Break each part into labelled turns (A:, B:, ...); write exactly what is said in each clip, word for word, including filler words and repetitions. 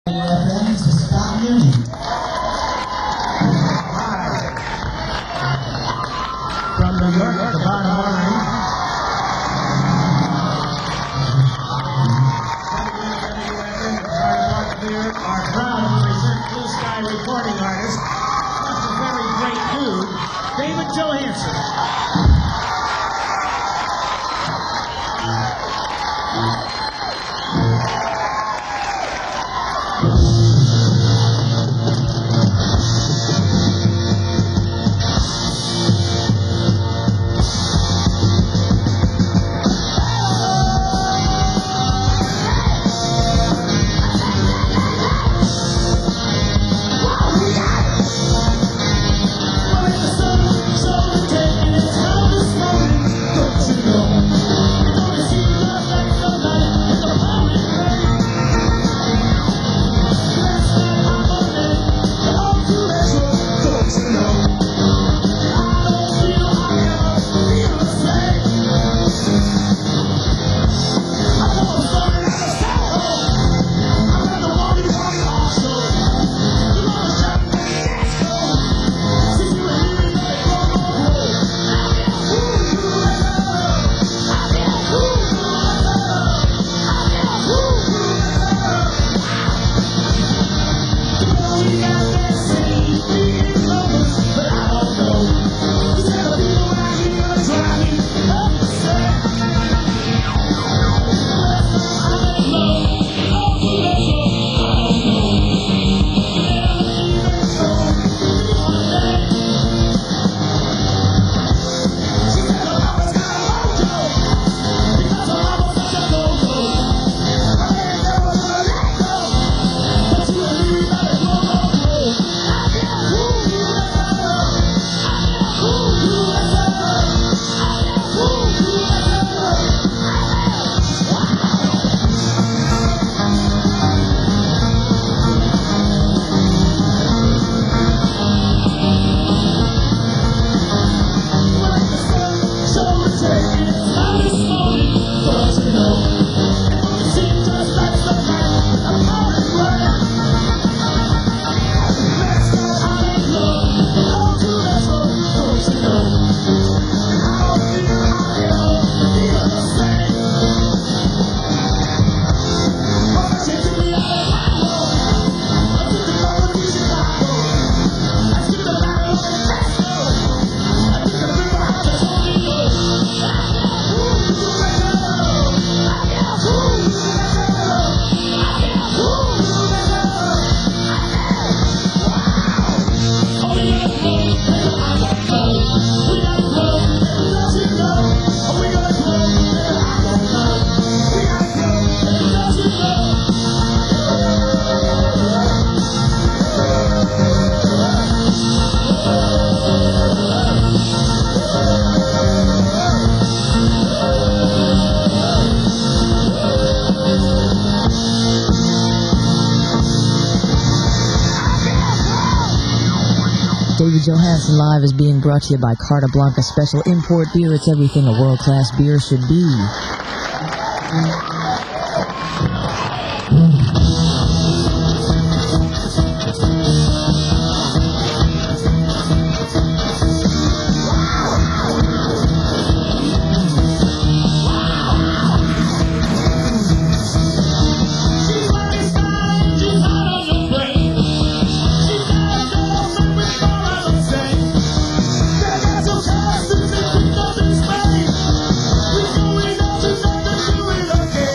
A: Friends, this is Scott Mooney. From New York at the bottom line. Are proud to present Blue Sky recording artist, plus a very great dude, David Johansen.
B: David Johansen Live is being brought to you by Carta Blanca Special Import Beer. It's everything a world-class beer should be.
A: Okay.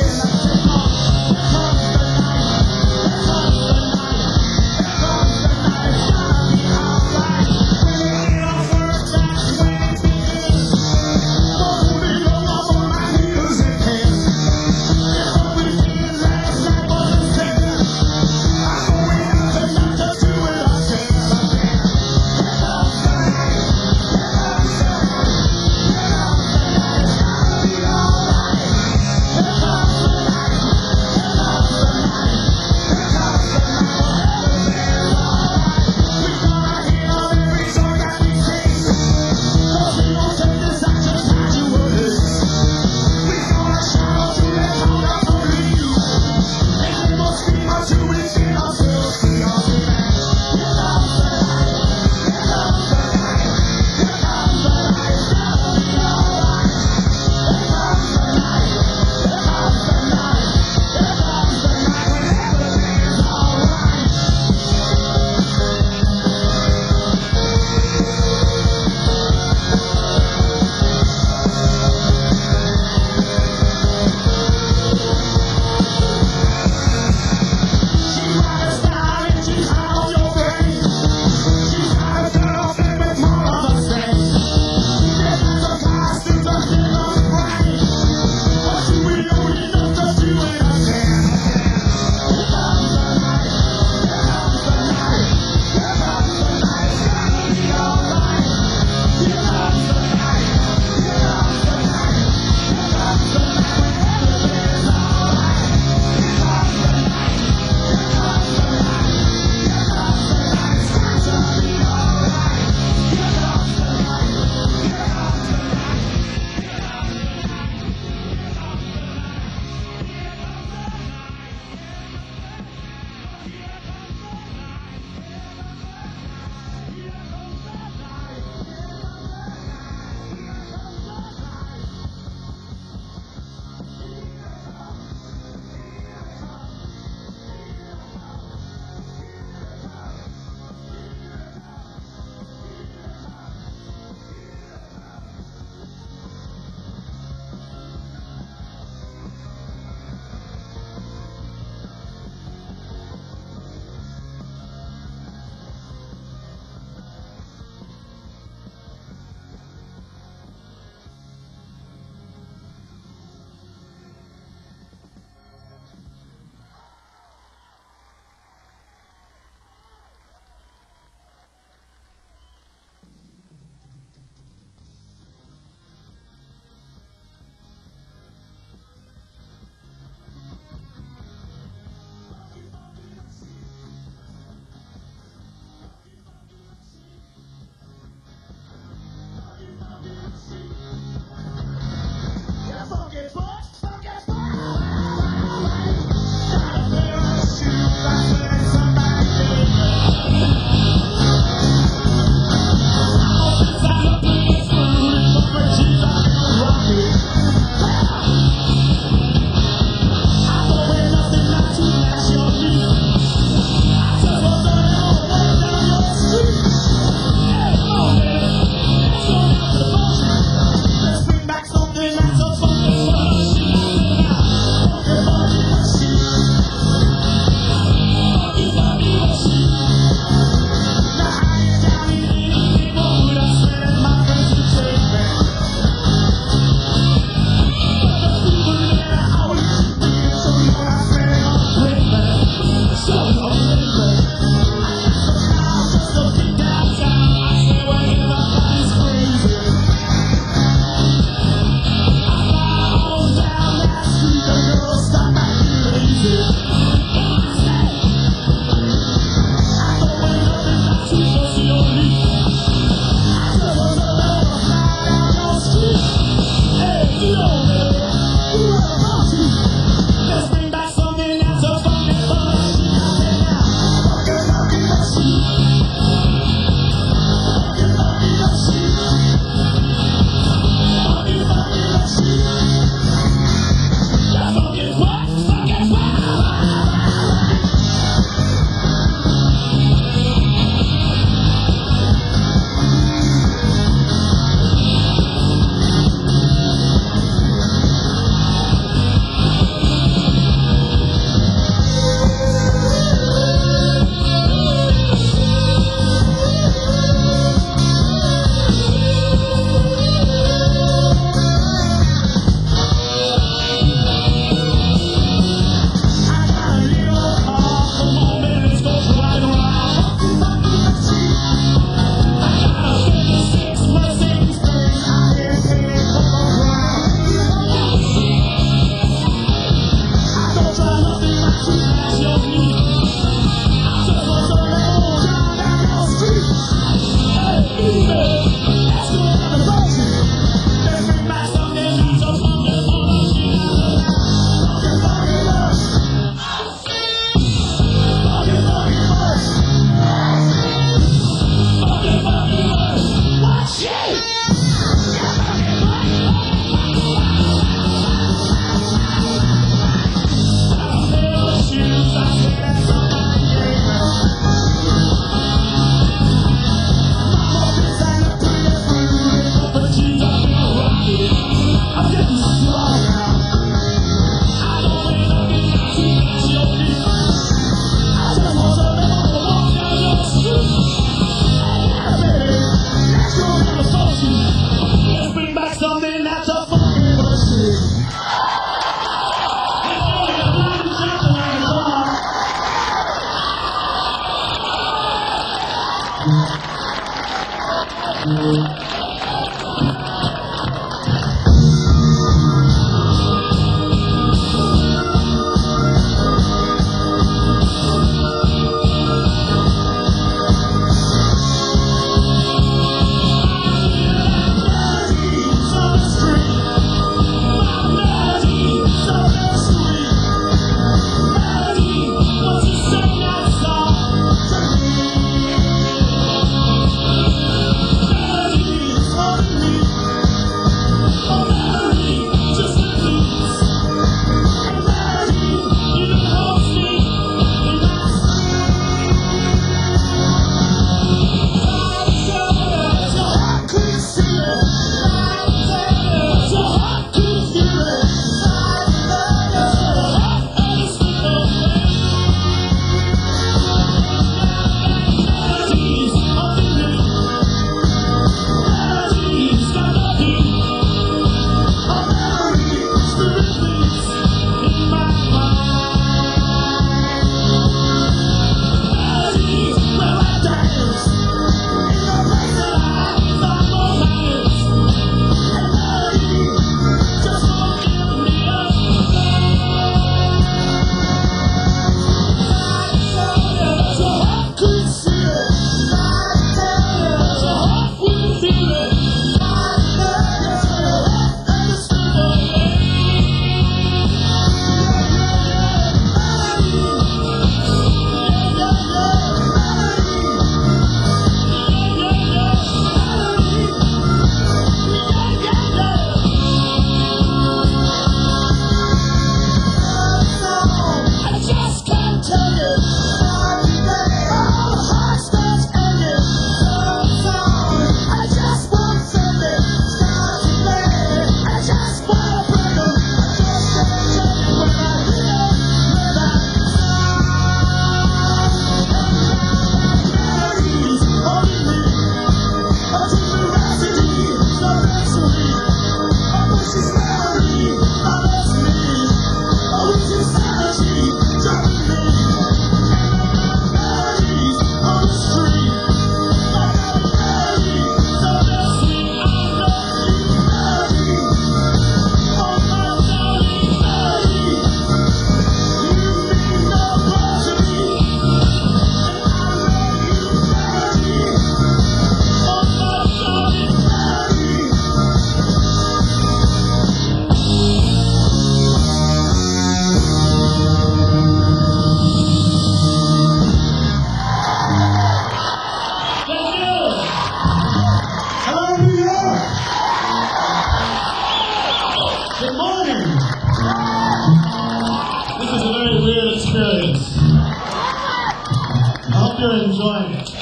C: You're enjoying it.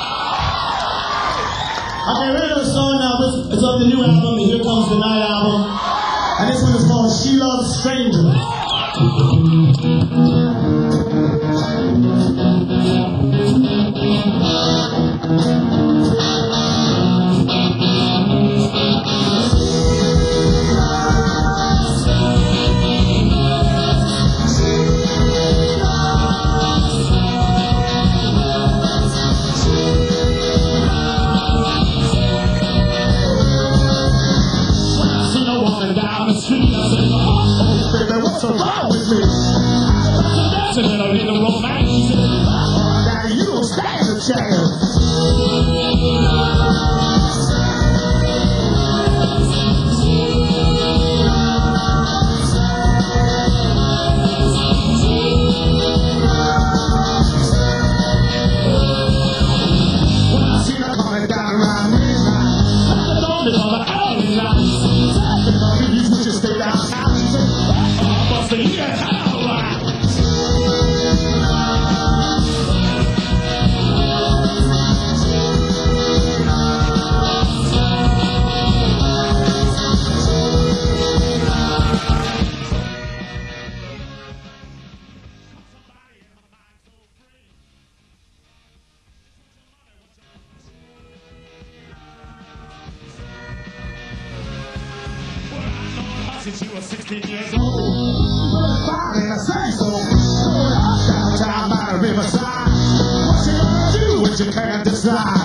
C: Okay, we're gonna song now. This is off the new album, the Here Comes the Night album. And this one is called She Loves Strangers. Down the street, I said, oh, baby, what's wrong with me? I said, I need a romance. Oh, now you don't stand a chance. When I see her coming down around midnight, I don't live on the alley nights. You would just stay down. She said, oh, I'm busting you that hell right. Since you were sixteen years old, fine, I say so. Going up downtown by the riverside. What you gonna do? which you can't decide.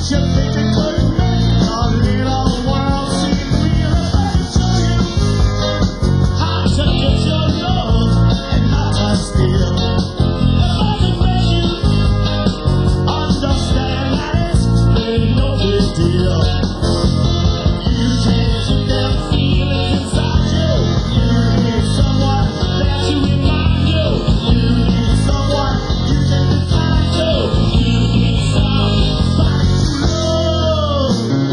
C: you think it could make your little world seem real to you? How to get your love and not to steal. If I could make you understand that it's really no big deal. You can't keep them feelings inside you. You need someone that you remind you. You need someone you can define to. You need somebody to love.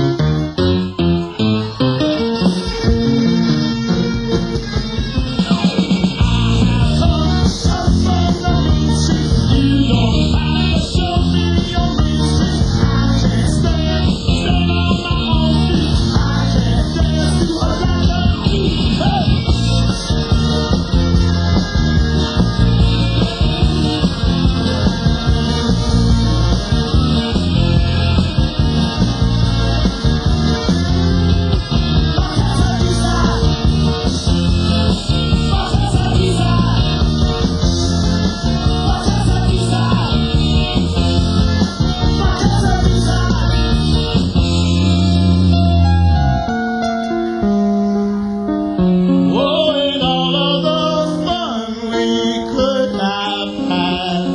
C: Come, someone that means you. You don't have to show me your reason. I can't stand, stand on my own feet. I can't dance to another beat. Hey! Oh, and all of the fun we could have had.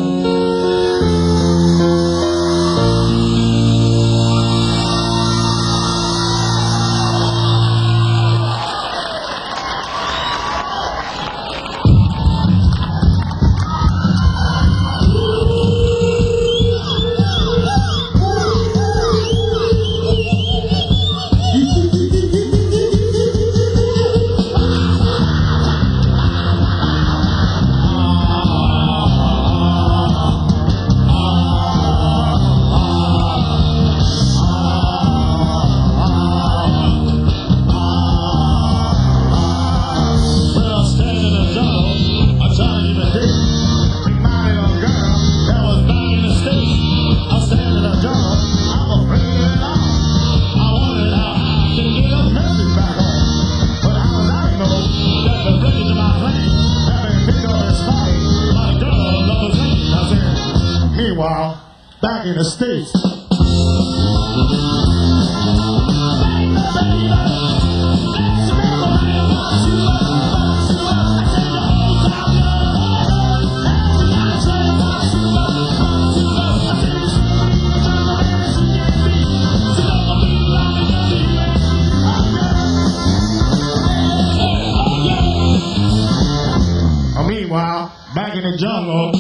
C: Well, standing in the jungle, I'm trying to keep it deep. Reminded of a girl that was back in the States. I'm standing in the jungle, I'm afraid of it all. I wondered how I could get a message back home. But how was I to know that the wreckage of my plane had been picked up and spotted by the girl of the lane? I said, meanwhile, back in the States. Meanwhile, back in the jungle.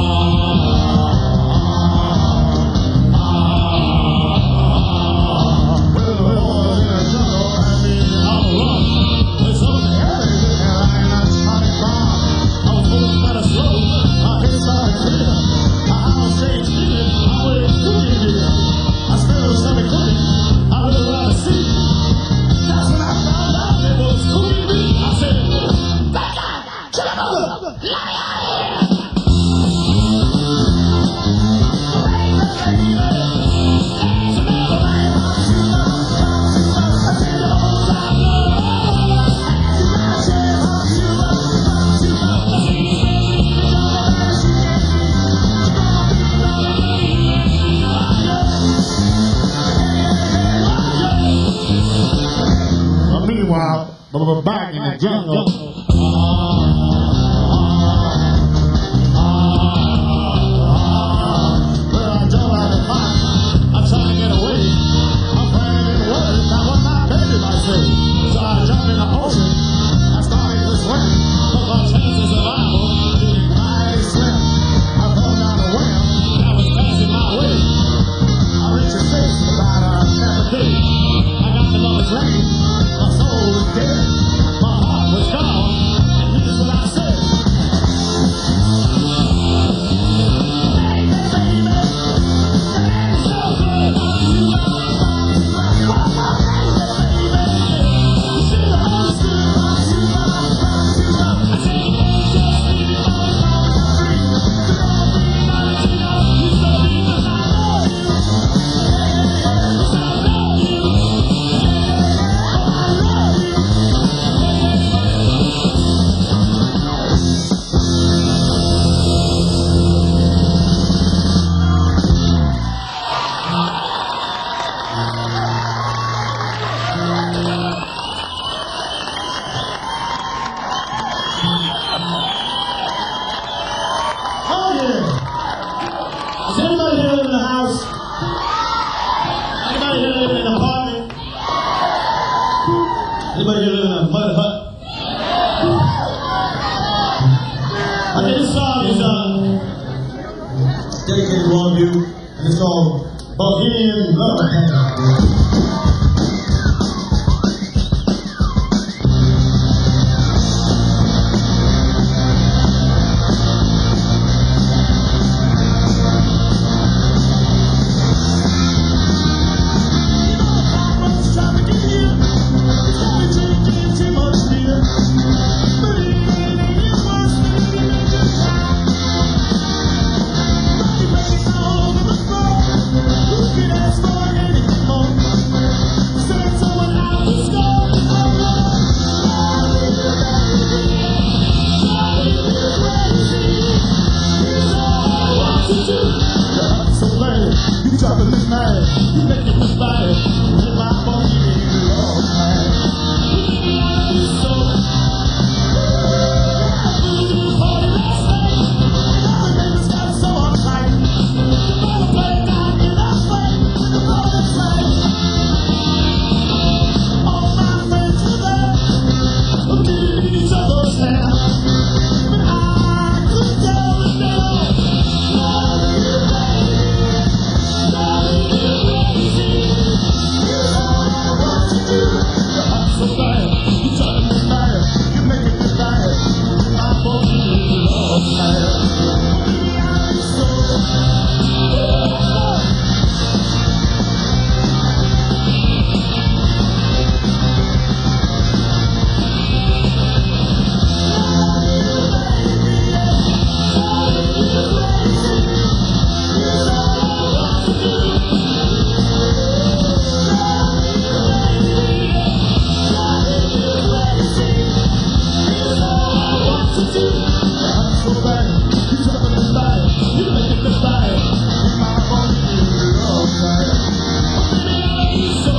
C: Meanwhile, back in the jungle. Well, I don't have to fight. I'm trying to get away. I'm praying in words. Now what my baby might say. So I jumped in the ocean. I started to swim. But my chances of survival didn't mighty slim. I fell down a well that was passing my way. I reached a stage about a half a day. I got the lowest lane. My soul was dead. My heart was gone. And here's what I said. I said, love affair. You driving me mad, you making me bad, in my body, love, man. You so, you party last night, the neighbors got so uptight. The ball played down in our fight, with the ball inside. All my friends were there, looking at each other's hair. But I could tell that they all love you, baby. So bad, you driving me mad, you making me bad, my body love fire. So, so bad, you driving me mad, you making me bad, my body love fire. So,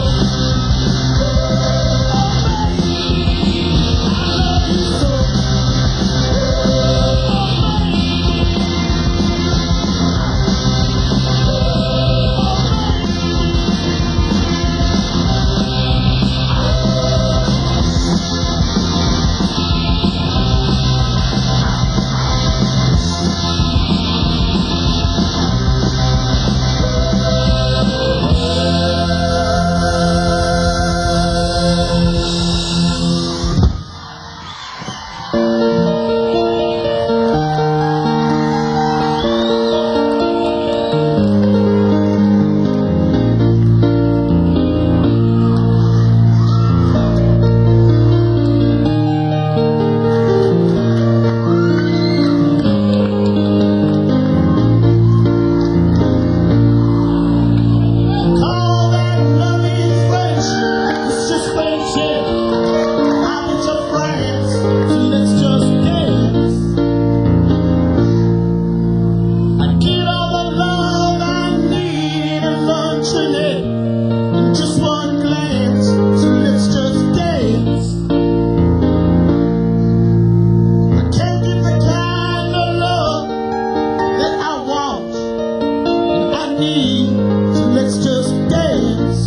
C: let's just dance.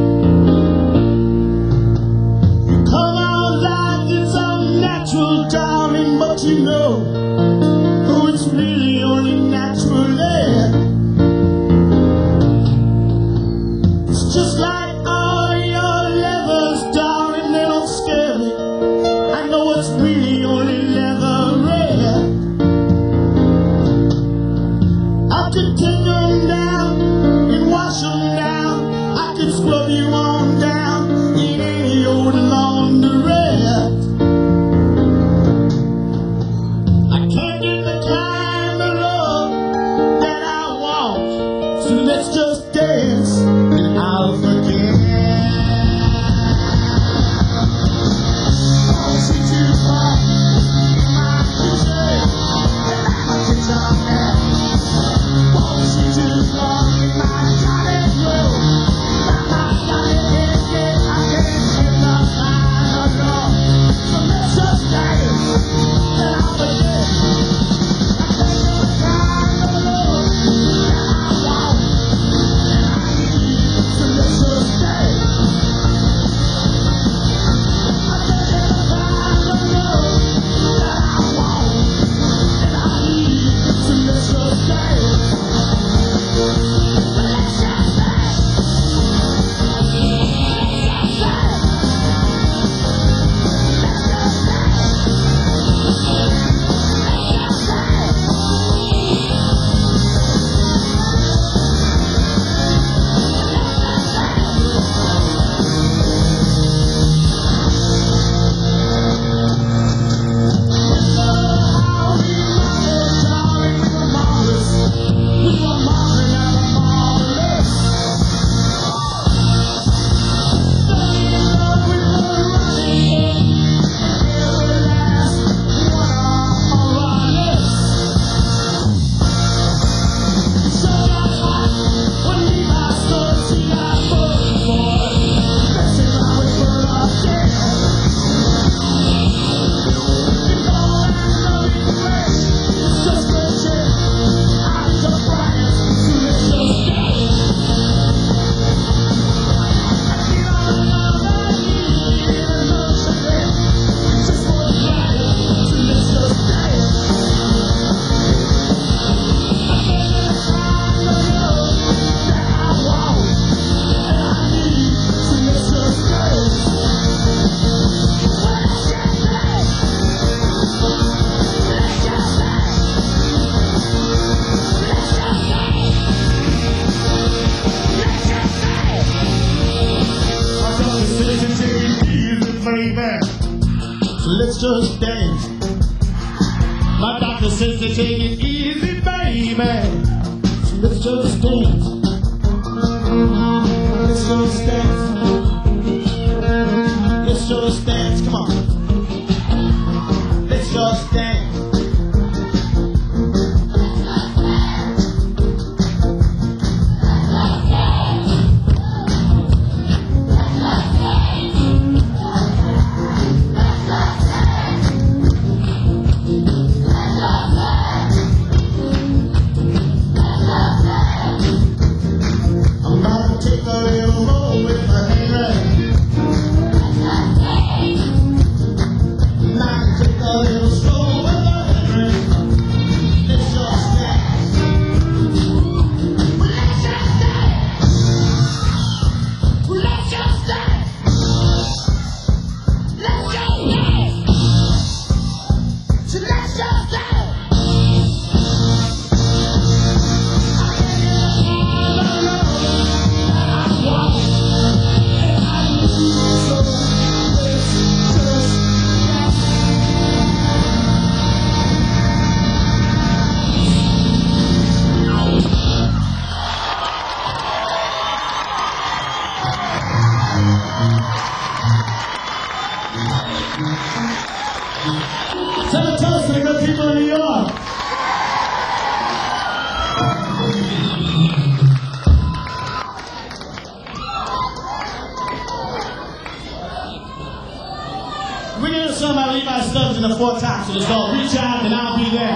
C: You come out like it's unnatural, darling, but you know, oh, it's really only natural air. It's just like all your levers, darling, they don't scare me. I know it's really only leather rare. I could take them down and wash them down. I could scrub you on down in any old laundrette. I can't get the kind of love that I want, so let's just dance and I'll forget. let's just dance. My doctor says to take it easy, baby. So let's just dance. Let's just dance. Let's just dance, come on. Let's just dance. Send a toast to the good people in New York. We're going to do something by Levi Stubbs in the Four Tops, and it's called Reach Out and I'll Be There.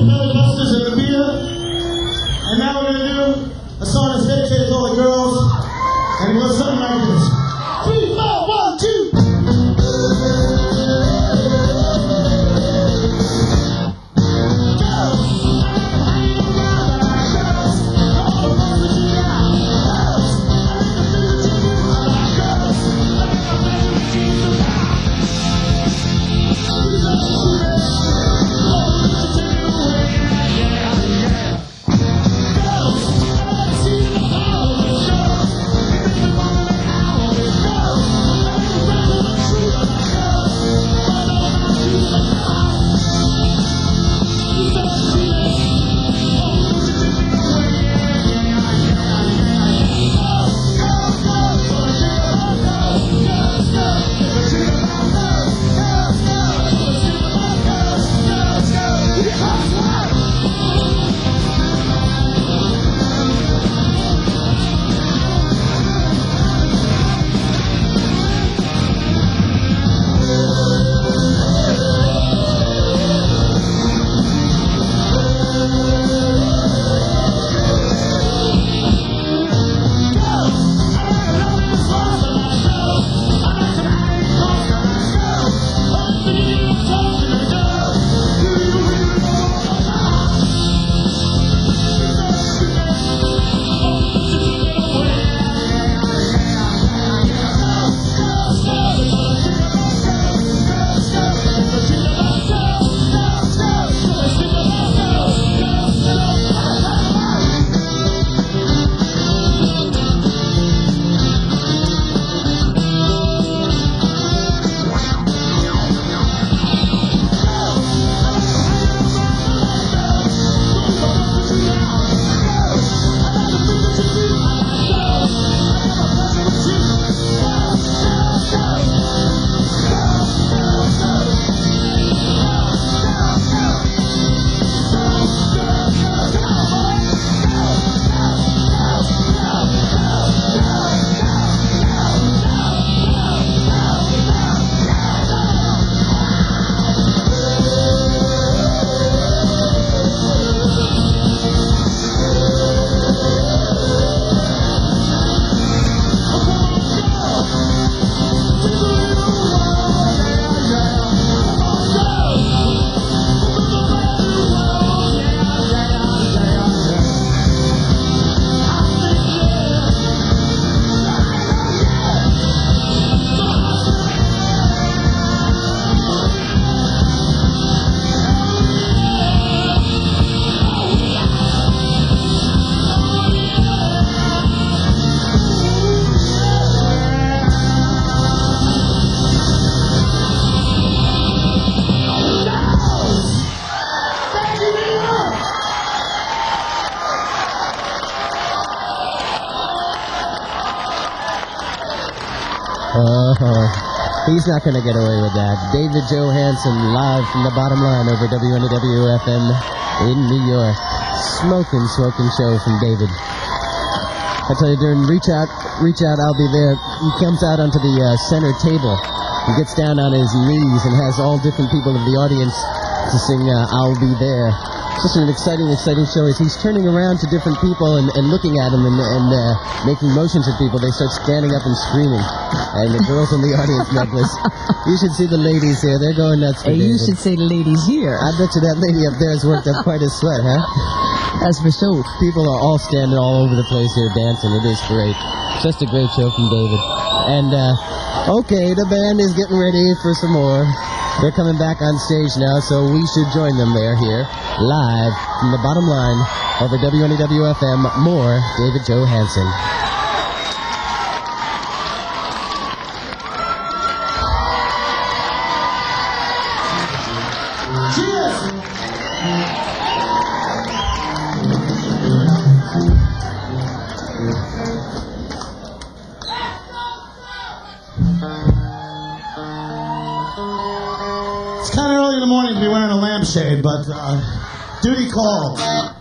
C: the Belly Busters and the beer. And now we're gonna do a song that's dedicated to all the girls. And it goes something like this. Three, four, one, two.
D: Uh-huh. He's not going to get away with that. David Johansen, live from the Bottom Line over W N W F M in New York. Smoking, smoking show from David. I tell you, during Reach Out, Reach Out, I'll be there. He comes out onto the uh, center table. He gets down on his knees and has all different people of the audience to sing uh, I'll Be There. Just an exciting, exciting show. As he's turning around to different people and, and looking at them and, and uh, making motions at people, they start standing up and screaming. And the girls in the audience necklace. You should see the ladies here. They're going nuts for
B: Hey, you
D: David.
B: should say the ladies here.
D: I bet you that lady up there has worked up quite a sweat, huh?
B: That's for sure.
D: People are all standing all over the place here dancing. It is great. Just a great show from David. And, uh, okay, the band is getting ready for some more. They're coming back on stage now, so we should join them there here, live from the Bottom Line over W N W F M. More David Johansen.
C: It's kind of early in the morning to be wearing a lampshade, but uh, duty calls.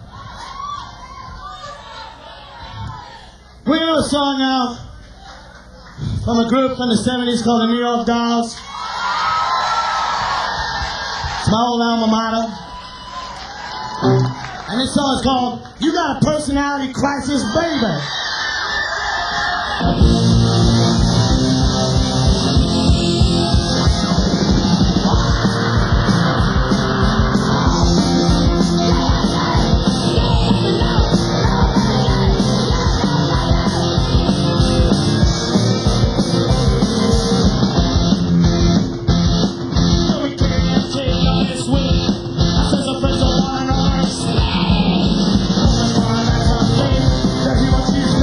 C: We're going to do a song now from a group from the seventies called the New York Dolls. It's my old alma mater.
A: And this song is called You Got a Personality Crisis, Baby.
C: That he was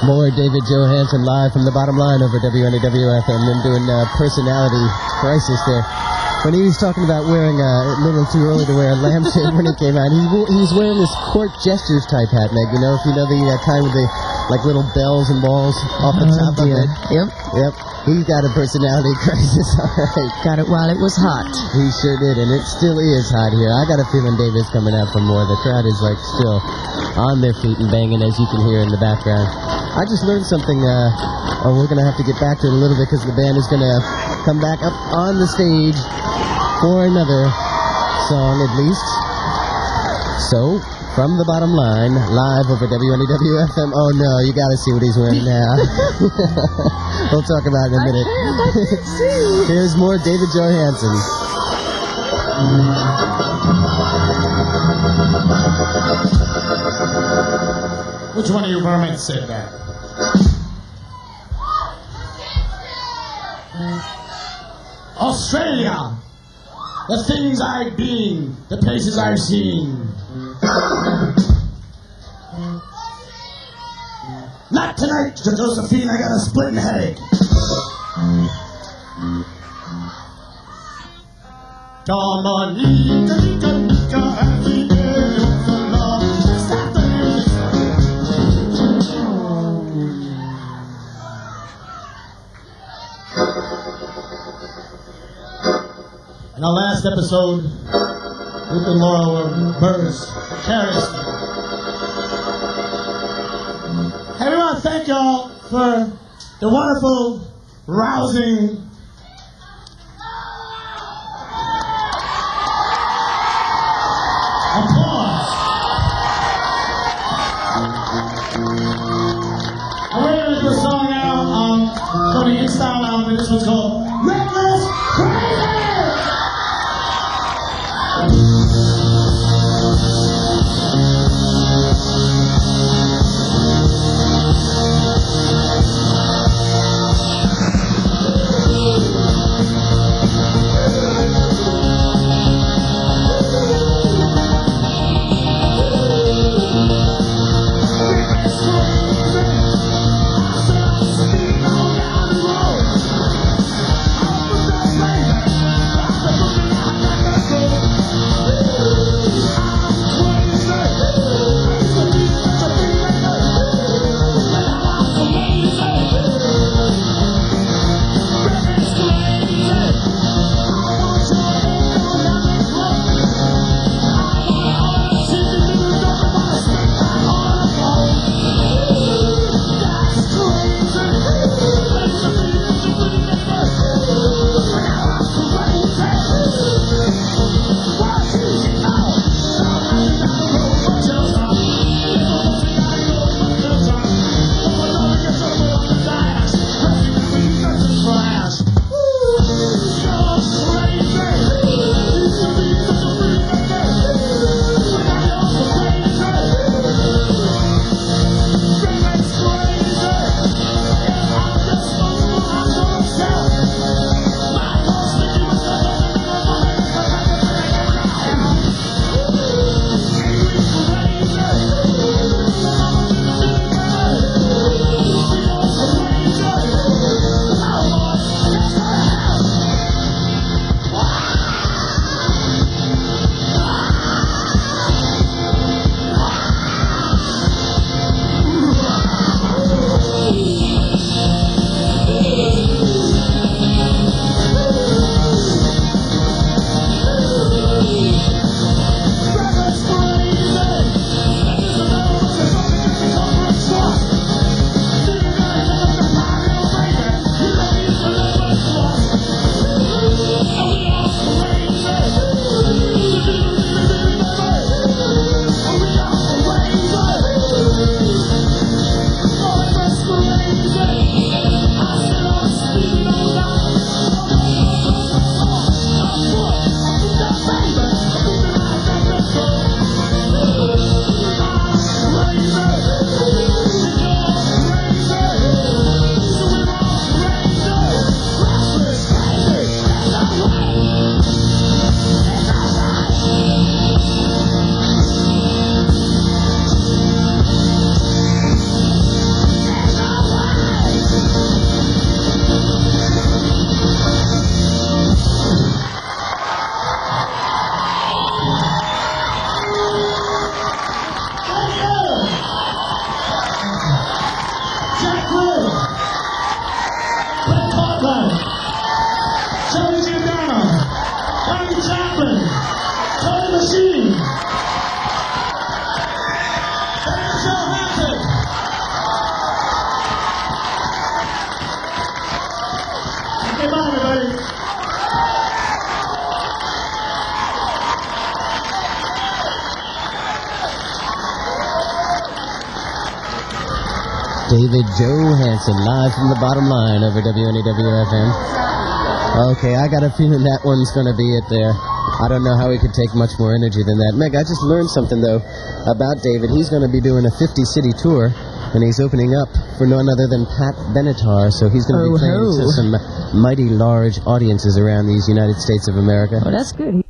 D: More David Johansen live from the bottom line over W N A W F M. Them doing uh, personality crisis there. When he was talking about wearing uh, a little too early to wear a lampshade when he came out, he, wo- he was wearing this court gestures type hat, Meg. You know, if you know the uh, kind with the like little bells and balls off the
B: Oh,
D: top of
B: dear.
D: it.
B: Yep.
D: Yep. He got a personality crisis. All right.
B: Got it while it was hot.
D: He sure did, and it still is hot here. I got a feeling David's coming out for more. The crowd is like still on their feet and banging, as you can hear in the background. I just learned something. Uh, oh, we're gonna have to get back to it a little bit because the band is gonna come back up on the stage for another song at least. So, from the bottom line, live over W N A W F M. Oh no, you gotta see what he's wearing now. We'll talk about it in a minute. Here's more David Johansen.
C: Which one of you vermin said that? Australia! The things I've been, the places I've seen. Not tonight, Josephine, I got a splitting headache. Dominica, Nica, Nica, every day was a love. In our last episode, Luke and Laura were birds, carriers. Hey, we want to thank y'all for the wonderful, rousing, applause. And we're going to do a song now um, from the InStyle album. This one's called Reckless Crazy! three.
D: David Johansen, live from the bottom line over W N E W F M. Okay, I got a feeling that one's going to be it there. I don't know how he could take much more energy than that. Meg, I just learned something, though, about David. He's going to be doing a fifty-city tour, and he's opening up for none other than Pat Benatar, so he's going to
B: Oh,
D: be playing
B: ho.
D: to some mighty large audiences around these United States of America.
B: Oh, that's good.